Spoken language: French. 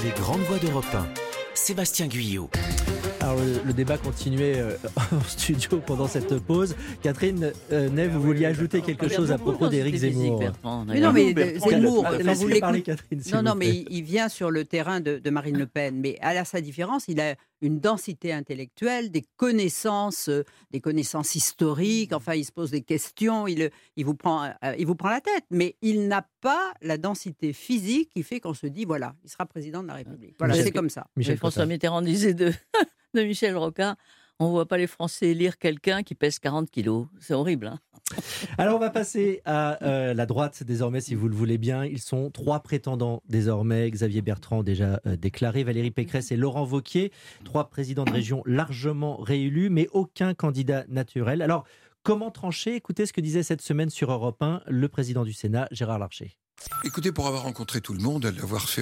Les grandes voix d'Europe 1. Sébastien Guyot. Alors le débat continuait en studio pendant cette pause. Catherine Ney, vous vouliez ajouter quelque chose à propos d'Éric Zemmour. Mais non, mais Zemmour, Laissez parler Catherine. non, mais il vient sur le terrain de Marine Le Pen. Mais à sa différence, il a une densité intellectuelle, des connaissances historiques. Enfin, il se pose des questions, il vous prend la tête. Mais il n'a pas la densité physique qui fait qu'on se dit, voilà, il sera président de la République. Voilà, c'est comme ça. François Mitterrand disait de Michel Rocard, on ne voit pas les Français lire quelqu'un qui pèse 40 kilos. C'est horrible. Hein. Alors on va passer à la droite désormais, si vous le voulez bien. Ils sont 3 prétendants désormais. Xavier Bertrand déjà déclaré, Valérie Pécresse et Laurent Wauquiez. 3 présidents de région largement réélus, mais aucun candidat naturel. Alors comment trancher ? Écoutez ce que disait cette semaine sur Europe 1 le président du Sénat, Gérard Larcher. Écoutez, pour avoir rencontré tout le monde, l'avoir fait